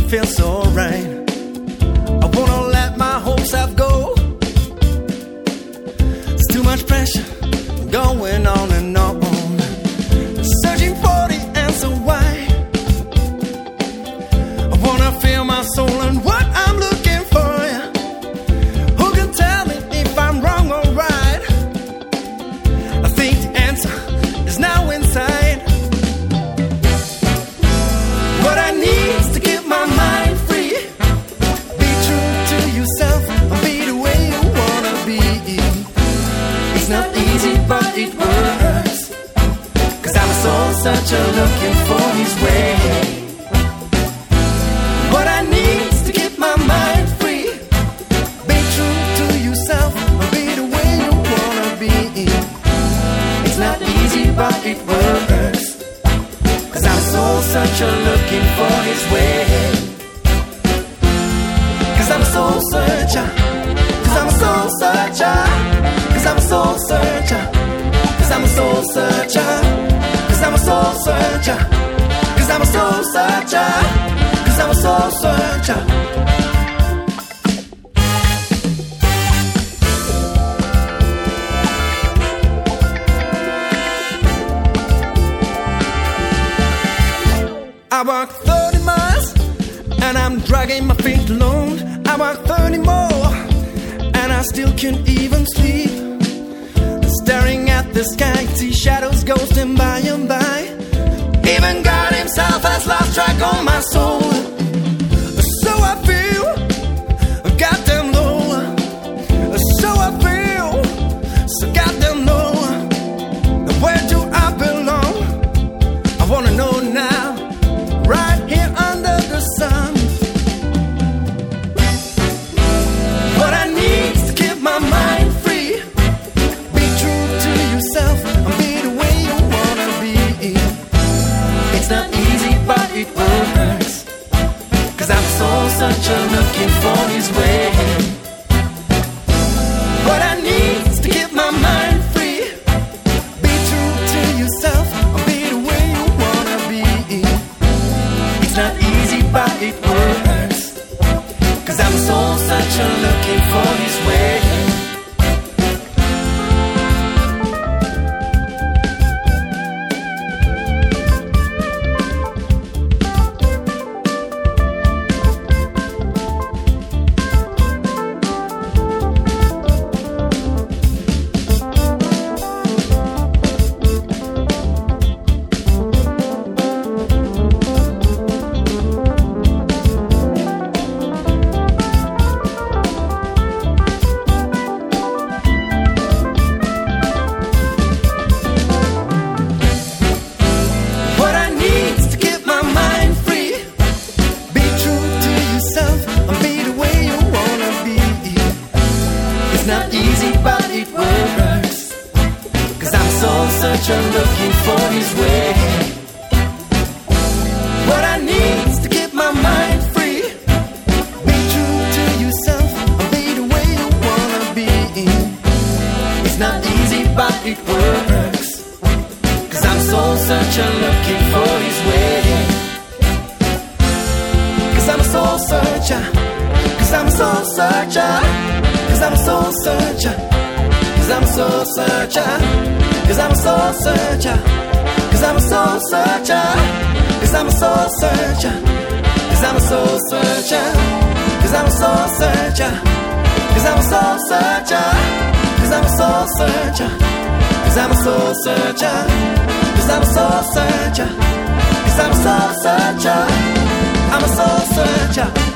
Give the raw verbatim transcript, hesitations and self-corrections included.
feels so right. I wanna let my whole self go. There's too much pressure going on and on, searching for the answer why. I wanna feel my soul and what I'm looking for. Who can tell me if I'm wrong or right? I think the answer is now inside. What I need is to keep my mind free. Be true to yourself and be the way you wanna be. It's not easy but it works, 'cause I'm a soul searcher looking for his way. What I need is to keep my mind free. Be true to yourself and be the way you wanna be. It's not easy but it works, 'cause I'm a soul searcher looking for his way. 'Cause I'm a soul searcher, 'cause I'm a soul searcher, 'cause I'm a soul searcher, 'cause I'm a soul searcher, 'cause I'm a soul searcher, 'cause I'm a soul searcher, 'cause I'm a soul searcher. I walk thirty miles and I'm dragging my feet alone. I walk thirty more and I still can't even sleep. Staring at the sky, see shadows ghosting by and by. Even God himself has lost track on my soul. So I feel goddamn low. So I feel so goddamn low. Where do I belong? I wanna know now. Right here under the sun. What I need is to keep my mind free. Be true to yourself and be the way you wanna be. It's not easy but it works, 'cause I'm a soul searcher looking for his way. What I need is to keep my mind free. Be true to yourself and be the way you wanna be. It's not easy but it works, 'cause I'm a soul searcher looking for his way. Looking for his way. What I need is to keep my mind free. Be true to yourself and be the way you wanna be. It's not easy but it works, 'cause I'm a soul searcher looking for his way. 'Cause I'm a soul searcher, 'cause I'm a soul searcher, 'cause I'm a soul searcher, 'cause I'm a soul searcher, 'cause I'm a soul searcher, 'cause I'm a soul searcher, 'cause I'm a soul searcher, 'cause I'm a soul searcher, 'cause I'm a soul searcher, 'cause I'm a soul searcher, 'cause I'm a soul searcher, 'cause I'm a soul searcher, 'cause I'm a soul searcher, 'cause I'm a soul searcher, I'm a soul searcher.